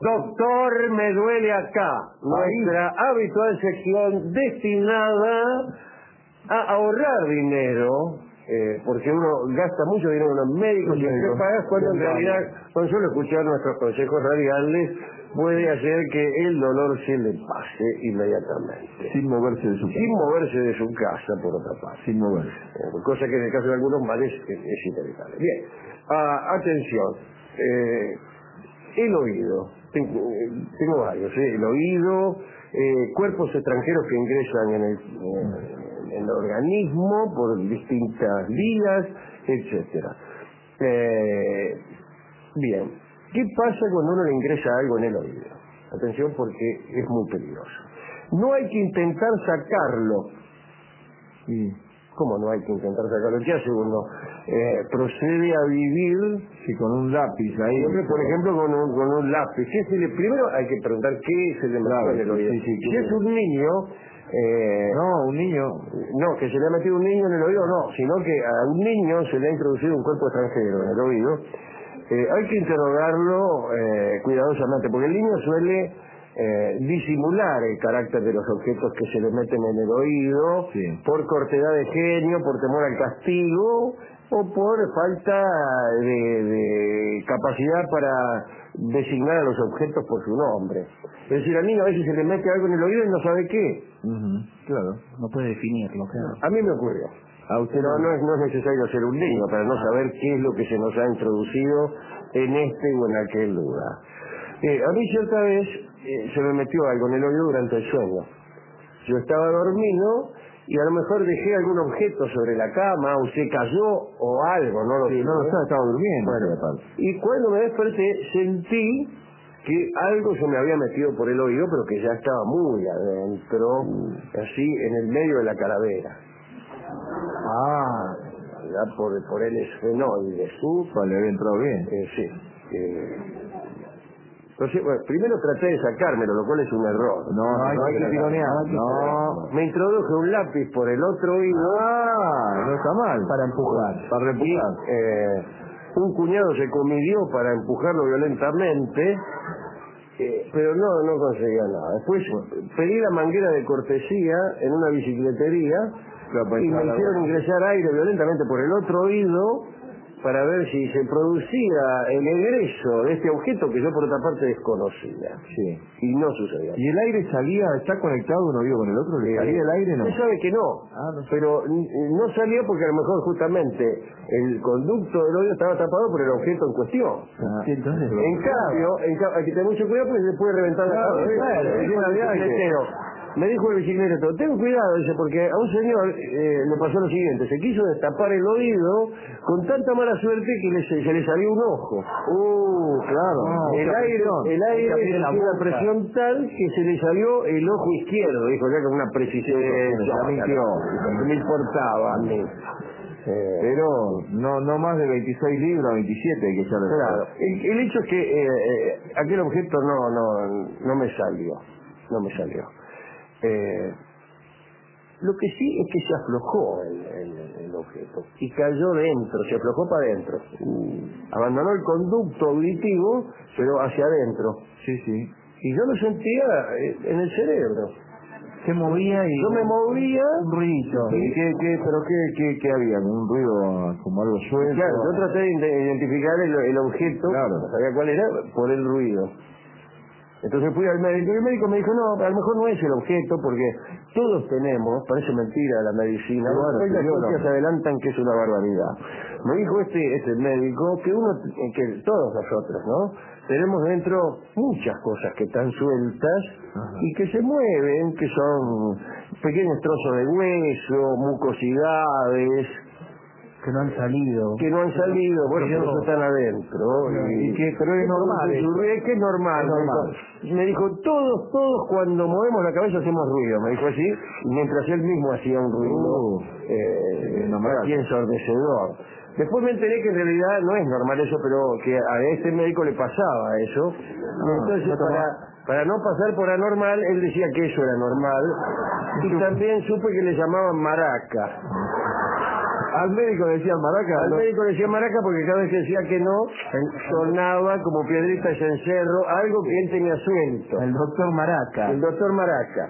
Doctor, me duele acá. Nuestra habitual sección destinada a ahorrar dinero, porque uno gasta mucho dinero en los médicos y en pagas, cuando en realidad, con solo escuchar nuestros consejos radiales, puede hacer que el dolor se le pase inmediatamente. Sin moverse de su casa. Sin moverse de su casa, por otra parte. Sin moverse. Cosa que en el caso de algunos males es inevitable. Bien, atención. El oído. Tengo varios. El oído, cuerpos extranjeros que ingresan en el organismo por distintas vías, etcétera. Bien, ¿qué pasa cuando uno le ingresa algo en el oído? Atención, porque es muy peligroso. No hay que intentar sacarlo. ¿Cómo no hay que intentar sacarlo? ¿Qué hace uno? Procede a vivir con un lápiz ahí. Por ejemplo, con un lápiz. Primero hay que preguntar qué se le metió en el oído. Si es un niño... un niño... No, que se le ha metido un niño en el oído, no, sino que a un niño se le ha introducido un cuerpo extranjero en el oído. Hay que interrogarlo cuidadosamente, porque el niño suele disimular el carácter de los objetos que se le meten en el oído, por cortedad de genio, por temor al castigo o por falta de capacidad para designar a los objetos por su nombre. Es decir, al niño a veces se le mete algo en el oído y no sabe qué. Claro, no puede definirlo, claro. A mí me ocurrió. Pero no es necesario ser un niño para no saber qué es lo que se nos ha introducido en este o en aquel lugar. A mí cierta vez se me metió algo en el oído durante el sueño. Yo estaba dormido y a lo mejor dejé algún objeto sobre la cama, o se cayó o algo, no lo sé. Estaba durmiendo. Bueno, y cuando me desperté sentí que algo se me había metido por el oído, pero que ya estaba muy adentro, así en el medio de la calavera. Ya por el esfenoide. Le había entrado bien. Sí. Entonces, primero traté de sacármelo, lo cual es un error. No hay que tironear. No. Me introduje un lápiz por el otro oído. No está mal. Para empujar. Para empujar. Un cuñado se comidió para empujarlo violentamente, pero no conseguía nada. Después pedí la manguera de cortesía en una bicicletería y me hicieron ingresar aire violentamente por el otro oído para ver si se producía el egreso de este objeto que yo por otra parte desconocía. Y no sucedía. ¿Y el aire salía, está conectado un oído con el otro? ¿Le salía el aire? No. Usted sabe que no. Pero no salía porque a lo mejor justamente el conducto del oído estaba tapado por el objeto en cuestión. Entonces, en cambio, hay que tener mucho cuidado porque se puede reventar la cabeza. Me dijo el bicicleta, ten cuidado, dice, porque a un señor le pasó lo siguiente, se quiso destapar el oído con tanta mala suerte que se le salió un ojo. Claro. El aire tenía una presión tal que se le salió el ojo izquierdo, dijo ya con una precisión. No me importaba a mí. Pero no más de 26 libras, 27 hay que echarle. Claro. El hecho es que aquel objeto no me salió. No me salió. Lo que sí es que se aflojó el objeto y cayó dentro, se aflojó para adentro. Abandonó el conducto auditivo, pero hacia adentro. Y yo lo sentía en el cerebro. Se movía y... Yo me movía... Un ruidito. ¿Pero qué había? ¿Un ruido como algo suelto? Claro, yo traté de identificar el objeto, no sabía cuál era, por el ruido. Entonces fui al médico y el médico me dijo, no, a lo mejor no es el objeto, porque todos tenemos, parece mentira la medicina, las ciencias adelantan que es una barbaridad. Me dijo este médico que todos nosotros, ¿no? Tenemos dentro muchas cosas que están sueltas y que se mueven, que son pequeños trozos de hueso, mucosidades, que no han salido, bueno, pero eso están adentro. Pero es normal. Que es normal. Me dijo, todos cuando movemos la cabeza hacemos ruido, me dijo así, mientras él mismo hacía un ruido así ensordecedor. Después me enteré que en realidad no es normal eso, pero que a este médico le pasaba eso. Entonces, para no pasar por anormal, él decía que eso era normal. Y también supe que le llamaban maraca. Al médico le decían maraca. Al médico le decía maraca porque cada vez que decía que no, sonaba como piedrita de cencerro, algo que él tenía suelto. El doctor Maraca. El doctor Maraca.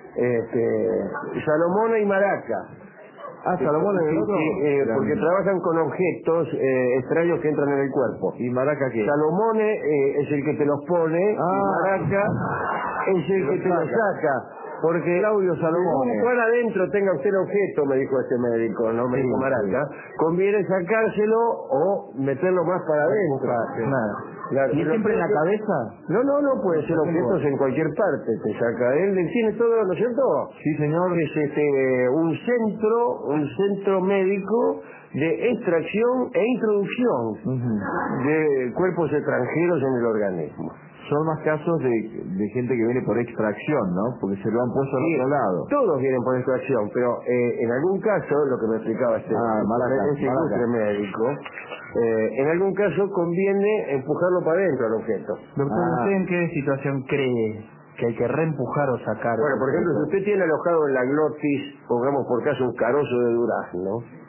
Salomona y Maraca. Ah, Salomón es el otro. Porque trabajan con objetos extraños que entran en el cuerpo. ¿Y Maraca qué? Salomone es el que te los pone, y Maraca es el que te los saca. Porque Claudio Salomone. según cuán adentro tenga usted el objeto, me dijo este médico, no me dijo Maraca, conviene sacárselo o meterlo más para adentro. Claro. ¿Y siempre en la cabeza? No, puede ser objetos en cualquier parte, te saca. Él tiene todo, ¿no es cierto? Sí, señor. Es un centro médico de extracción e introducción de cuerpos extranjeros en el organismo. Son más casos de gente que viene por extracción, ¿no? Porque se lo han puesto al otro lado. Todos vienen por extracción, pero en algún caso, lo que me explicaba este ilustre médico, en algún caso conviene empujarlo para adentro al objeto. Doctor, ¿usted en qué situación cree que hay que reempujar o sacar? Bueno, por ejemplo, si usted tiene alojado en la glotis, pongamos por caso un carozo de durazno,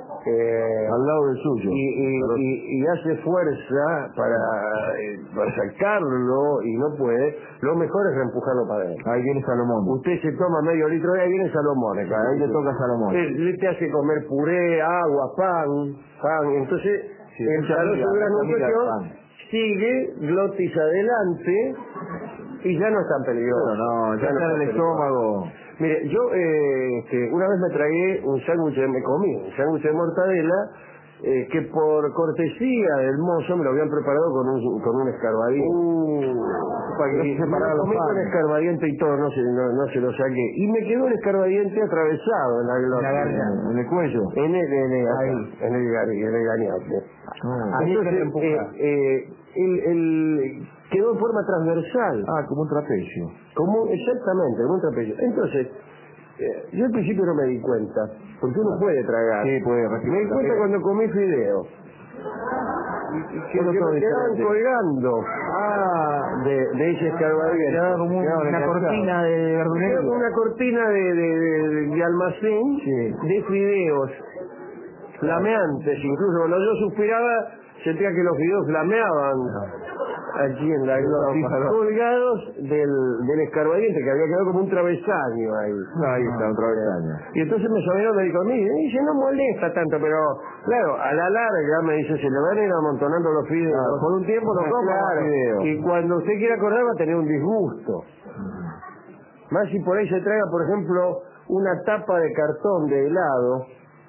al lado del suyo, y hace fuerza para sacarlo y no puede, lo mejor es reempujarlo para adentro. ahí viene Salomón. Usted se toma medio litro de ahí viene Salomón. Ahí le toca Salomón. Él te hace comer puré, agua, pan, entonces el carozo de durazno sigue glotis adelante y ya no es tan peligroso. No, ya está en el estómago. Mire, yo una vez me tragué un sándwich de mortadela, que por cortesía del mozo me lo habían preparado con un escarbadiente. Para que se comí con escarbadiente y todo, no se lo saqué. Y me quedó el escarbadiente atravesado en la glotis. En el cuello. En el gañate. Entonces, quedó en forma transversal. Como un trapecio. Exactamente, como un trapecio. Entonces, yo al principio no me di cuenta, porque uno puede tragar. Sí, puede Me di cuenta cuando comí fideos. Porque me quedaban colgando de ese escarbadiente. Quedaba como una cortina de verdulería. Quedaba como una cortina de almacén de fideos flameantes. Incluso cuando yo suspiraba, sentía que los fideos flameaban aquí en la glotis, colgados del escarbadiente, que había quedado como un travesaño ahí. Ahí está, un travesaño. Y entonces me llamó el médico a mí, y dice, no molesta tanto, pero claro, a la larga me dice, se le van a ir amontonando los fideos. Por un tiempo no coma fideos. Y cuando usted quiera acordar va a tener un disgusto. Más si por ahí se traiga, por ejemplo, una tapa de cartón de helado.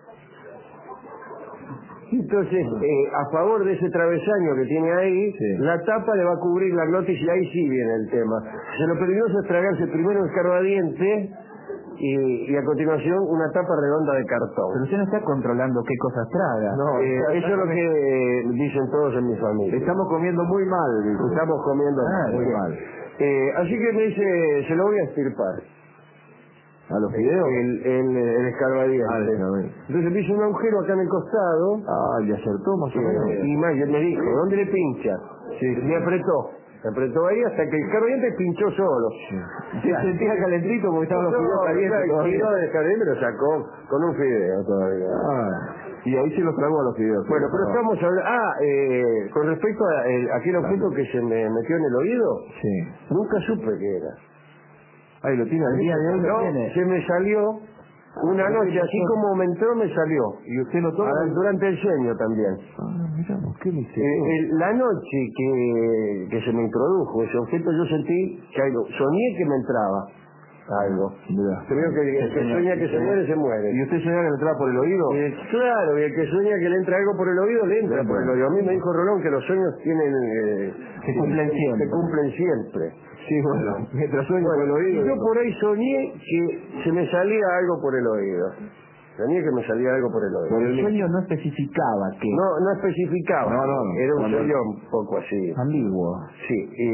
Entonces, a favor de ese travesaño que tiene ahí, la tapa le va a cubrir la glotis y ahí sí viene el tema. Lo peligroso es tragarse primero el escarbadiente y a continuación una tapa redonda de cartón. Pero usted no está controlando qué cosas traga. No, eso es lo que dicen todos en mi familia. Estamos comiendo muy mal. Estamos comiendo muy mal. Así que me dice, se lo voy a extirpar. ¿A los fideos? El escarbadiente. Entonces me hizo un agujero acá en el costado. Y acertó más o menos. Y más, me dijo, ¿dónde le pincha? Me apretó. Me apretó ahí hasta que el escarbadiente pinchó solo. Se sentía calentito porque estaban los fideos calientes. Tiró del escarbadiente y lo sacó con un fideo todavía. Y ahí se los tragó a los fideos. Bueno, pero estamos hablando... con respecto a aquel objeto que se me metió en el oído, nunca supe qué era. Ahí lo tiene, el día de hoy lo tiene. Se me salió una noche, así como me entró, me salió. ¿Y usted lo toma? Durante el sueño también. Mira, qué misterio. La noche que se me introdujo ese objeto, yo sentí que algo, soñé que me entraba algo. Creo que el que sueña que se muere, se muere. ¿Y usted sueña que le entra por el oído? Claro, y el que sueña que le entra algo por el oído, le entra por el oído. A mí me dijo Rolón que los sueños se cumplen siempre. Sí, bueno, mientras sueño por el oído. Y yo por ahí soñé que se me salía algo por el oído. Soñé que me salía algo por el oído. Pero el sueño no especificaba que... No especificaba. Era un sueño un poco así. ambiguo. Sí,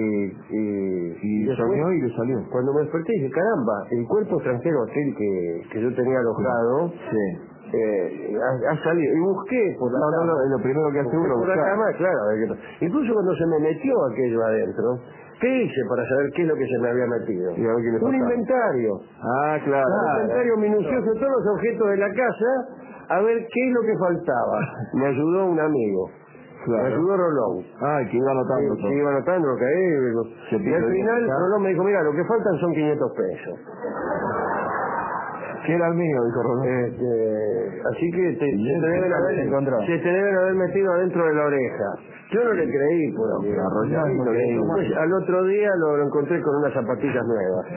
y soñó y le salió. Cuando me desperté dije, caramba, el cuerpo extranjero aquel que yo tenía alojado, ha salido. Y busqué por la cama. Lo primero que hace uno Por la buscar. cama, claro. Incluso cuando se me metió aquello adentro, ¿qué hice para saber qué es lo que se me había metido? Y a ver qué le Un faltaba. inventario. Ah, claro. Un inventario minucioso de todos los objetos de la casa, a ver qué es lo que faltaba. Me ayudó un amigo. Claro. Me ayudó Rolón. Ay, que iba anotando todo. Sí, iba anotando lo que hay. Y al final Rolón me dijo, mira, lo que faltan son 500 pesos. Que era el mío, dijo Rolón. Así que se te deben haber metido adentro de la oreja. Yo no le creí, por No, amigo. no creí. Después, al otro día lo encontré con unas zapatillas nuevas.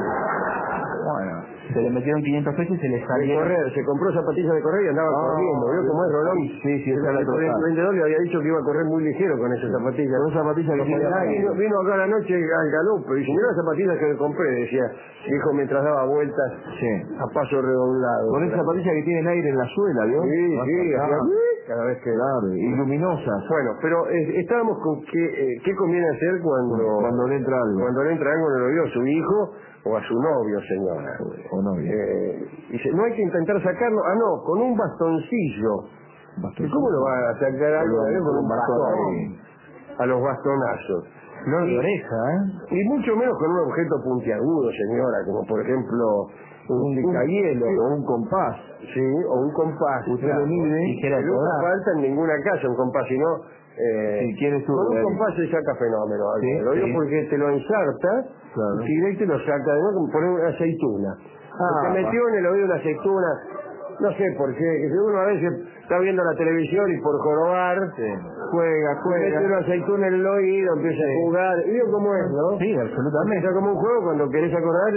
Bueno, se le metieron 500 pesos y se le De salieron. correr, se compró zapatillas de correr y andaba corriendo. ¿Vio cómo es Rolón? Sí, está la El vendedor le había dicho que iba a correr muy ligero con esas zapatillas. Con esas zapatillas que tienen aire. Vino acá a la noche al galope y dice, mira las zapatillas que me compré, decía, dijo mientras daba vueltas Sí. a paso redoblado. Con esas zapatillas que tienen aire en la suela, ¿vio? Sí, cada vez que... Claro, y luminosas. Bueno, pero estábamos con qué conviene hacer cuando le entra algo. Cuando le entra algo en el oído a su hijo o a su novio, señora. O novio. Dice, no hay que intentar sacarlo. Ah, no, con un bastoncillo. ¿Y cómo lo va a sacar algo con un bastón? A los bastonazos. Flor de oreja, ¿eh? Y mucho menos con un objeto puntiagudo, señora, como por ejemplo un picahielo o un compás. Sí, o un compás. Usted lo mide. Que nunca falta en ninguna casa un compás, sino si quieres tú, con un compás se saca fenómeno. Sí, lo digo sí. porque te lo ensarta, Claro. y te lo saca, ¿no? Como poner una aceituna. Se metió en el oído una aceituna, no sé por qué, que uno a veces está viendo la televisión y por jorobar, juega, mete una aceituna en el oído, empieza a jugar, y veo cómo es, ¿no? Sí, absolutamente. Es como un juego cuando querés acordar,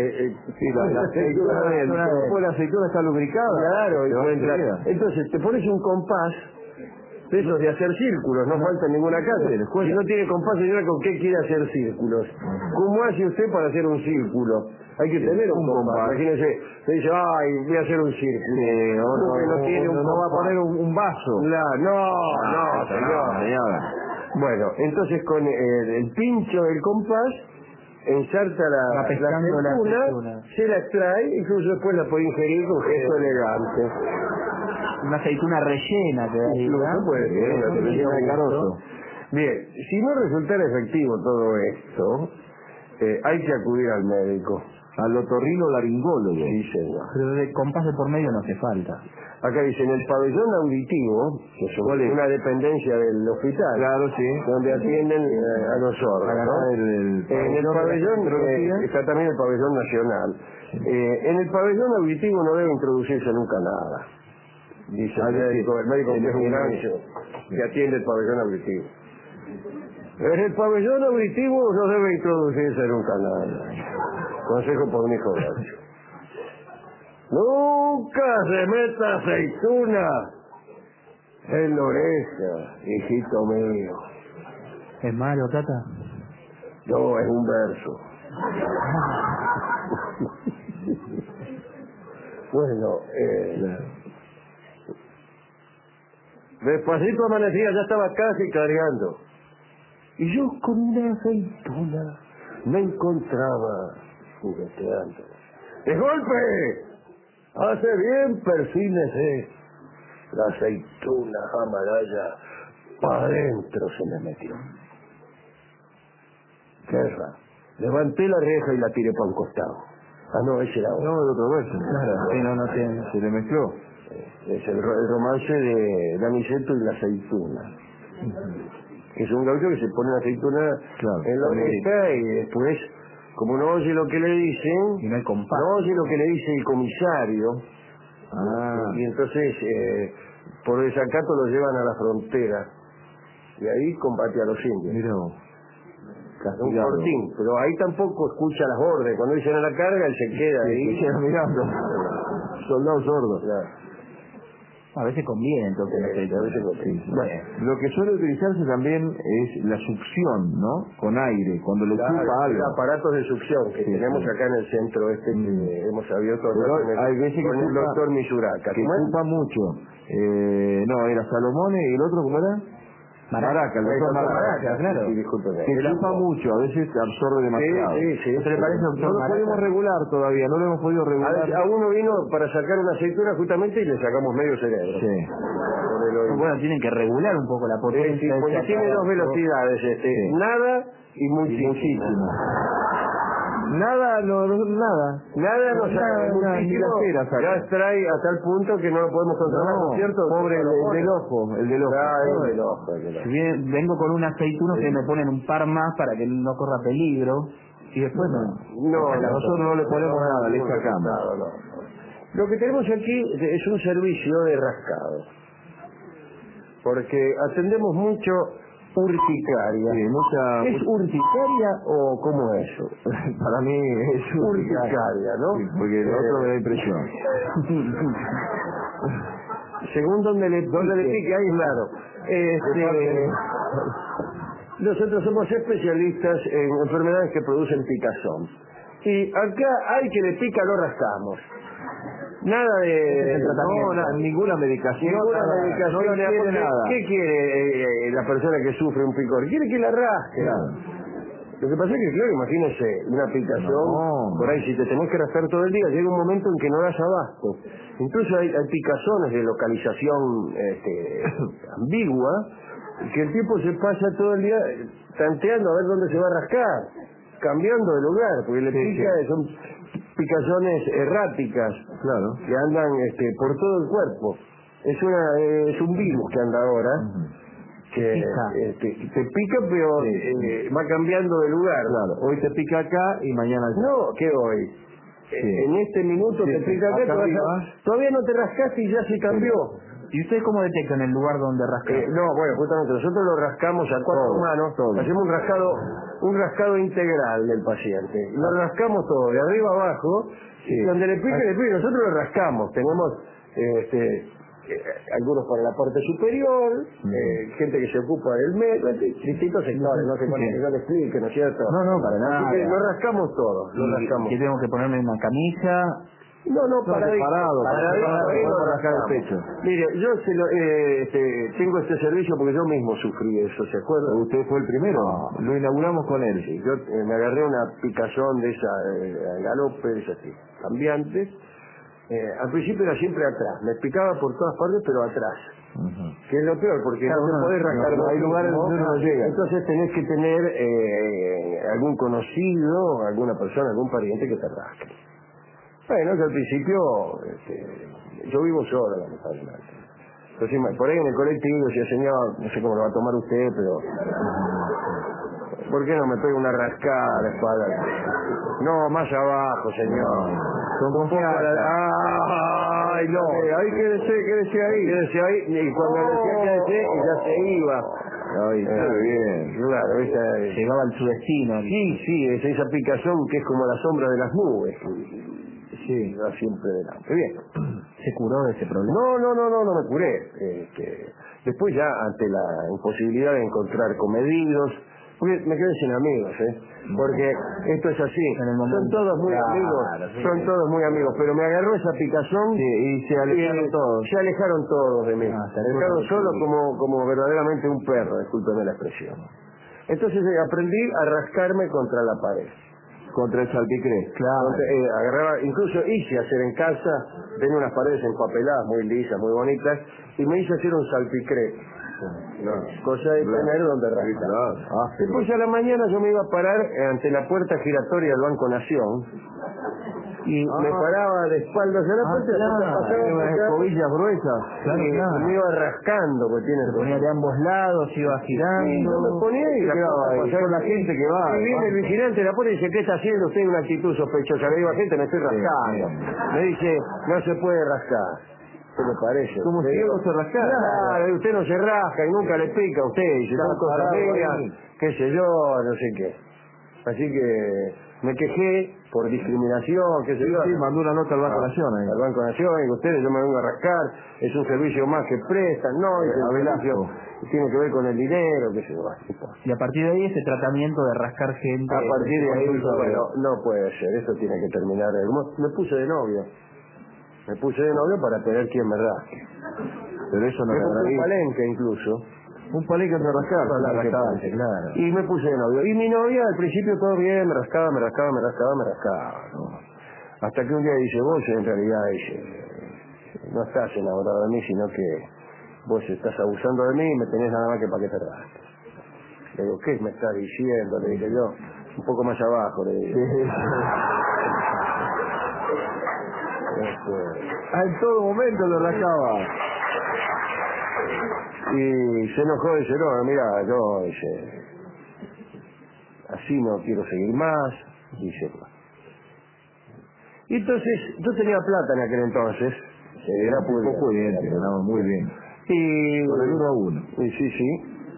la aceituna está lubricada. Claro, y puede entrar. Entonces te pones un compás de esos de hacer círculos, no falta en ninguna casa. Si no tiene compás, señora, ¿con qué quiere hacer círculos? ¿Cómo hace usted para hacer un círculo? Hay que tener un compás. Imagínese, se dice, ay, voy a hacer un círculo. No va a poner un vaso. No, señora. Bueno, entonces con el pincho del compás ensarta la aceituna, se la extrae, incluso después la puede ingerir con gesto elegante. Una aceituna rellena que hay, ¿verdad? Puede ser, una aceituna de carozo. Bien, si no resultara efectivo todo esto, hay que acudir al médico. Al otorrinolaringólogo. Sí, señor. Pero de compás de por medio no hace falta. Acá dice, en el pabellón auditivo, que es una dependencia del hospital, claro, sí, donde atienden a los sordos, ¿no? En el pabellón está también el pabellón nacional. En el pabellón auditivo no debe introducirse nunca nada, dice el médico que es un gancho que atiende el pabellón auditivo. En el pabellón auditivo no debe introducirse nunca nada. Consejo por un hijo gancho. Nunca se meta aceituna en la oreja, hijito mío. ¿Es malo, Tata? No, es un verso. Bueno, despacito amanecía, ya estaba casi cargando. Y yo con una aceituna me encontraba jugueteando. ¡De golpe! Hace bien, persínese. La aceituna amarilla para adentro se me metió. Guerra. Levanté la reja y la tiré para un costado. Ah, no, ese era otro. No, el otro verso. Claro, sí, no tiene. Se le mezcló. Es el romance de Daniceto y la aceituna. Que es un gaucho que se pone la aceituna en la oreja y después, como no oye lo que le dicen, Y no hay compás. no oye lo que le dice el comisario, y entonces por desacato lo llevan a la frontera y ahí combate a los indios. Mira, Un cortín, pero ahí tampoco escucha las órdenes. Cuando dicen a la carga, él se queda ahí. se queda mirando. Soldado sordo. Claro. A veces conviene, entonces. A veces conviene. Bueno, lo que suele utilizarse también es la succión, ¿no? Con aire, cuando le chupa algo. Aparatos de succión que tenemos acá en el centro que hemos abierto hay veces con el doctor Mishuraka. Que chupa mucho. No, era Salomón y el otro, ¿cómo era? Maraca, el doctor Maraca, claro. Sí, discúlpeme. que chupa mucho, a veces absorbe demasiado. Sí. ¿Te parece, doctor No lo Maraca? podemos regular todavía, no lo hemos podido regular. A uno vino para sacar una aceituna justamente y le sacamos medio cerebro. Sí. Por el oído. Bueno, tienen que regular un poco la Sí, potencia. de porque ese tiene dos aparato. velocidades, Sí. nada y muchísimo. Muchísimo. Nada, nada. Nada nos saca Nada, muchísimo, ni la cera saca. ya extrae a tal punto que no lo podemos controlar, ¿no es cierto? Pobre el del ojo, el del ojo. Claro, el del ojo. Si bien vengo con una aceituna, que me ponen un par más para que no corra peligro. Y después Nosotros no le ponemos nada, le sacamos. No. Lo que tenemos aquí es un servicio de rascado, porque atendemos mucho urticaria. Sí, ¿Es urticaria o cómo es eso? Para mí es Urticaria, ¿no? Sí, porque el otro me da impresión. Según donde le pique, ahí claro. Nosotros somos especialistas en enfermedades que producen picazón. Y acá hay que le pica, lo rascamos. Nada de ninguna medicación. Ninguna nada, medicación. no le quiere nada. ¿Qué quiere la persona que sufre un picor? Quiere que la rasque. Claro. Lo que pasa es que, claro, imagínese una picazón, No. por ahí si te tenés que rascar todo el día, llega un momento en que no das abasto. Incluso hay picazones de localización ambigua, que el tipo se pasa todo el día tanteando a ver dónde se va a rascar, cambiando de lugar, porque le pica, son picazones erráticas, Claro. que andan por todo el cuerpo. Es un virus que anda ahora, que te pica, pero va cambiando de lugar. Claro, hoy te pica acá y mañana allá. No, ¿qué hoy? En este minuto te pica acá, todavía no te rascaste y ya se cambió. ¿Y ustedes cómo detectan el lugar donde rascan? No, bueno, justamente nosotros lo rascamos a cuatro manos, hacemos un rascado integral del paciente. Lo rascamos todo, de arriba a abajo, y donde le pique, nosotros lo rascamos. Tenemos algunos para la parte superior, gente que se ocupa del medio, distintos sectores, no sé cuánto que yo le explique, ¿no es cierto? No, para nada. Así que lo rascamos todo, lo rascamos. ¿Que tengo que ponerme una camisa? No, separado, para rascar el pecho. Mire, yo tengo este servicio porque yo mismo sufrí eso, ¿se acuerda? Usted fue el primero, lo inauguramos con él. Sí, yo me agarré una picazón de esa galope, de esas cambiantes. Al principio era siempre atrás, me picaba por todas partes, pero atrás. Que es lo peor, porque no te podés rascar. Hay lugares donde uno no llega. Entonces tenés que tener algún conocido, alguna persona, algún pariente que te rasque. Bueno, que al principio yo vivo solo, lamentablemente. Entonces, por ahí en el colectivo decía, señor, no sé cómo lo va a tomar usted, pero ¿por qué no me pega una rascada a la espalda? No, más abajo, señor. Con confianza. ¡Ay, no! Ahí quédese ahí. Quédese ahí, y cuando le decía quédese, ya se iba. Ay, muy bien. Claro, Llegaba al su destino. Sí, es esa picazón que es como la sombra de las nubes. Sí, va siempre delante. Bien. ¿Se curó de ese problema? No me curé. Después ya, ante la imposibilidad de encontrar comedidos, porque me quedé sin amigos, porque esto es así, son todos muy amigos, pero me agarró esa picazón y se alejaron todos. Se alejaron todos de mí, se alejaron solo como verdaderamente un perro, discúlpeme la expresión. Entonces aprendí a rascarme contra la pared. Contra el salpicré. Claro. Agarraba, incluso hice hacer en casa, tenía unas paredes empapeladas muy lisas, muy bonitas, y me hice hacer un salpicré. Cosa de tener donde rascar. Después a la mañana yo me iba a parar ante la puerta giratoria del Banco Nación y me paraba de espaldas a la puerta y pasaba unas escobillas gruesas. Y me iba rascando, porque tiene Se ponía de ambos lados, iba girando. Sí, yo me ponía y la con la gente que va. Y viene el vigilante, la pone y dice, ¿qué está haciendo usted? Una actitud sospechosa. Le digo a gente, me estoy rascando. Me dice, no se puede rascar. ¿Qué le parece? Como si algo se rascara. Claro, usted no se rasca y nunca le pica a usted. Y si son cosas mías, qué sé yo, no sé qué. Así que me quejé por discriminación, qué sé yo. Sí, mandó una nota al Banco Nación. Al Banco Nación, y ustedes yo me vengo a rascar, es un servicio más que prestan, no, es un servicio que tiene que ver con el dinero, qué sé yo. Y a partir de ahí ese tratamiento de rascar gente... A partir de ahí, bueno, no puede ser, esto tiene que terminar. Me puse de novio. para tener quien me rasque. Pero eso no me le puse un agrada. palenque incluso. Un palé que te rascar. Claro. Y me puse de novio. Y mi novia al principio todo bien, me rascaba, ¿no? Hasta que un día dice, vos en realidad no estás enamorado de mí, sino que vos estás abusando de mí y me tenés nada más que para que te rasques. Le digo, ¿qué me estás diciendo? Le dije yo, un poco más abajo, le dije. En todo momento lo rascaba. Y se enojó y dice, no, mira, yo, dice, así no quiero seguir más, dice. Y entonces, yo tenía plata en aquel entonces, Era muy pudiente, ganaba muy bien. y Por el 1-1. y sí,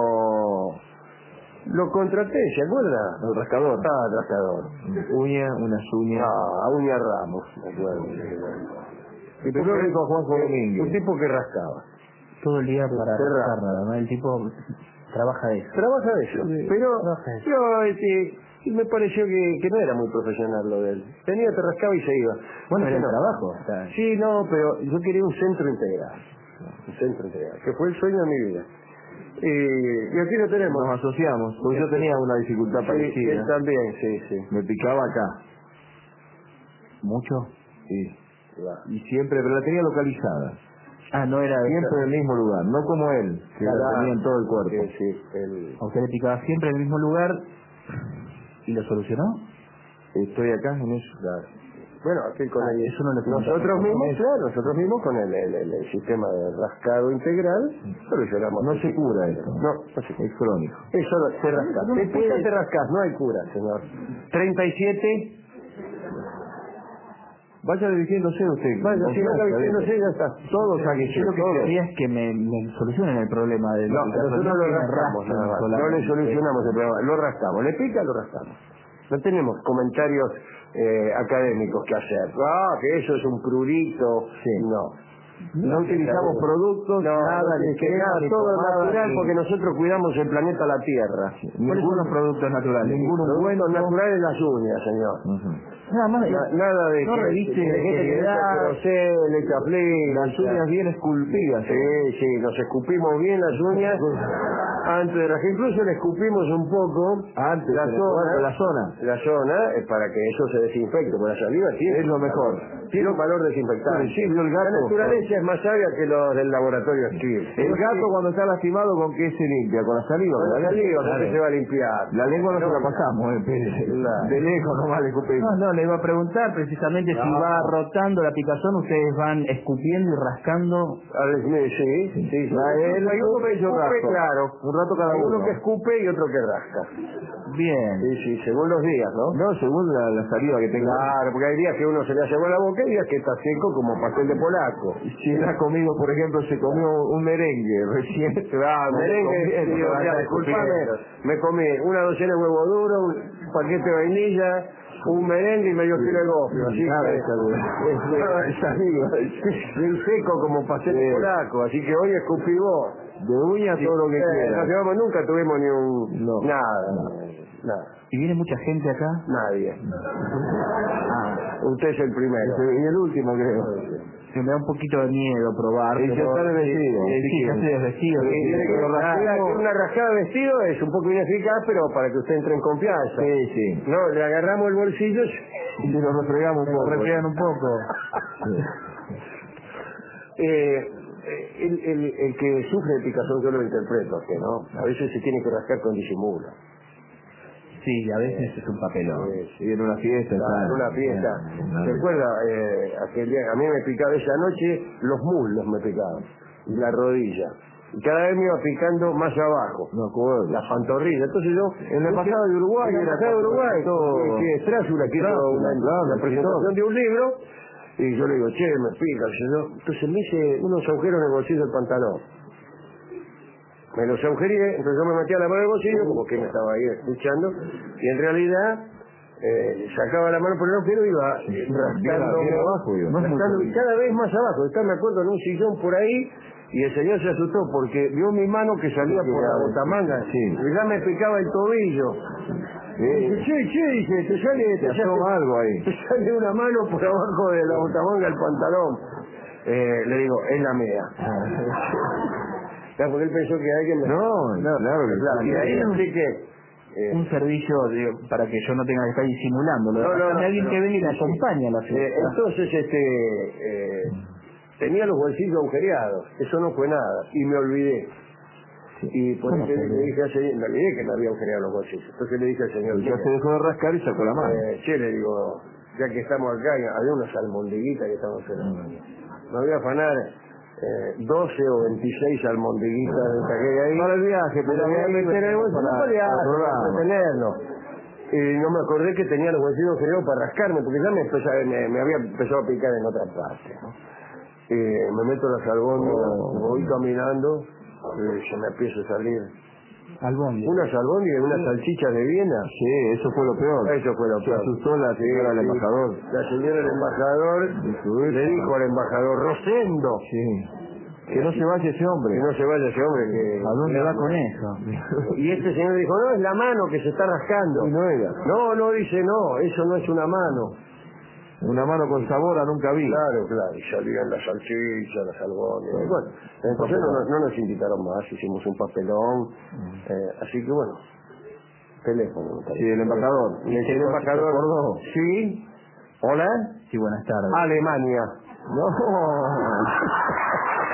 lo contraté, ¿se acuerda? El rascador. Ah, el rascador. Unas uñas. Ah, a Uña Ramos, me acuerdo. Y primero dijo a Juanjo Domínguez. Un tipo que rascaba. Todo el día para Cerrado. rascar nada más. El tipo trabaja de eso. Trabaja de eso, Sí, pero trabaja de eso. y me pareció que no era muy profesional lo de él. Tenía, te rascaba y se iba. Bueno, era el No. trabajo. O sea, Sí, no, pero yo quería un centro integral. Un centro integral, que fue el sueño de mi vida. Y aquí lo tenemos. Nos asociamos, porque yo tenía una dificultad Sí, parecida. él también, sí. Me picaba acá. ¿mucho? Sí. Va. Y siempre, pero la tenía localizada. Ah, no era... Siempre en el mismo lugar, no como él, que la tenía en todo el cuerpo. Sí, él... ¿A usted le picaba siempre en el mismo lugar y lo solucionó? Estoy acá en eso. Claro. Bueno, aquí con el, eso no le preguntaba. nosotros mismos con el sistema de rascado integral solucionamos. No se cura eso. No se cura. Es crónico. Eso se rasca. No Te puede- picas, te rascas, no hay cura, señor. 37. Vaya dirigiéndose usted. Vaya, si no está Confianza, diciéndose, ya está. Todos Yo sáquense, lo que todos. quería es que me solucionen el problema del... No, nosotros lo que me rascamos, rasquen nada más. No solamente. le solucionamos el problema, lo rascamos. Le pica, lo rascamos. No tenemos comentarios académicos que hacer. Ah, que eso es un prurito. Sí. No utilizamos productos, nada, ni crema, ni todo pomada, natural ni- porque nosotros cuidamos el planeta la Tierra. Ningunos productos naturales. Ningún Productos ungüento. naturales las uñas, señor. Nada más. Nada de no reviste de gente que le echa seriedad. querosén, le echa flema. Las uñas bien esculpidas. Sí, nos escupimos bien las uñas antes de rascar. Incluso le escupimos un poco Antes, la en el zona, cuerpo, la zona. para que eso se desinfecte, porque la saliva tiene Es lo mejor. tiene un valor desinfectante. Sí, vio el La gato. naturaleza es más sabia que los del laboratorio Steel. El gato cuando está lastimado, ¿con qué se limpia? Con la saliva. Con la saliva, Claro. porque se va a limpiar. La lengua no se la pasamos, Pérez. Claro. De lejos nomás le escupimos. No, le iba a preguntar precisamente si No. va rotando la picazón, ustedes van escupiendo y rascando. Sí. Hay uno que yo escupe, rasco. claro. Un rato cada Hay uno uno. que escupe y otro que rasca. Bien. Sí, según los días, ¿no? No, según la saliva que tenga. Claro, porque hay días que uno se le hace agua en la boca y días que está seco como pastel de polaco. Si él ha comido, por ejemplo, se comió un merengue recién. Claro, merengue, disculpame, me comí una docena de huevo duro, un paquete de vainilla, un merengue y medio kilo de gofio. Así Nada, que, esa saliva. bien seco como pastel de polaco, así que hoy escupí vos. De uña todo lo que No quiera. llevamos, nunca tuvimos ni un... No. Nada. ¿Y viene mucha gente acá? Nadie. Ah, Usted es el primero. Y el último, creo. se me da un poquito de miedo probar. Y ya pero- está desvestido. Sí, ya estoy desvestido. Sí, Sí, tiene que una rajada de vestido es un poco ineficaz, pero para que usted entre en confianza. Sí. No, le agarramos el bolsillo. Y se lo refregamos un poco. refriegan un poco. El que sufre de picazón yo lo interpreto, que no, a veces se tiene que rascar con disimulo. Sí, a veces es un papelón. Y en una fiesta. En una fiesta. ¿Se acuerda? Aquel día, a mí me picaba esa noche, los muslos me picaban, y la rodilla. Y cada vez me iba picando más abajo. No acuerdo. La pantorrilla. Entonces yo... En la embajada de Uruguay. En la embajada de Uruguay. Que Estrásula, que hizo una presentación de un libro. Y yo le digo, che, me pica. Entonces me hice unos agujeros en el bolsillo del pantalón. Me los agujeré, entonces yo me metía la mano en el bolsillo, como que me estaba ahí escuchando. Y en realidad... sacaba la mano por el agujero y iba rascando, bien abajo, rascando, y cada vez más abajo. Me acuerdo en un sillón por ahí y el señor se asustó porque vio mi mano que salía por la botamanga y ya me picaba el tobillo. Y dice, dice, te sale algo ahí. te sale una mano por abajo de la botamanga del pantalón. Le digo, es la mía. Claro, porque él pensó que alguien me... No, claro que Claro, y ahí expliqué... un servicio para que yo no tenga que estar disimulándolo. Alguien que venga y me acompaña a la fiesta. Entonces, tenía los bolsillos agujereados, eso no fue nada, y me olvidé. Y por eso le dije al señor, me olvidé que me había agujereado los bolsillos. Entonces le dije al señor, ya se dejó de rascar y sacó la mano. Che, le digo, ya que estamos acá, había unas almondiguitas que estamos haciendo. Me voy a afanar 12 o 26 almondiguitas de esta que hay ahí. Para el viaje, pero voy a meter en el bolsillo para tenerlo. Y no me acordé que tenía los bolsillos agujereados para rascarme, porque ya me había empezado a picar en otra parte, ¿no? Me meto en las albóndigas, voy caminando, se me empieza a salir unas albóndigas y unas salchichas de Viena. Sí, eso fue lo peor. Eso fue lo peor. Se asustó la señora del embajador. La señora del embajador le dijo al embajador, Rosendo, que no se vaya ese hombre. Que no se vaya ese hombre. ¿A dónde va con eso? Y este señor dijo, no, es la mano que se está rascando. Y no era. No, dice, no, eso no es una mano. Una mano con sabor a nunca vi. Claro, y salían las salchichas, las albóndigas. Bueno, entonces no nos invitaron más, hicimos un papelón. Así que bueno, teléfono. Sí, el embajador. El embajador. Sí. Hola. Sí, buenas tardes. Alemania. No.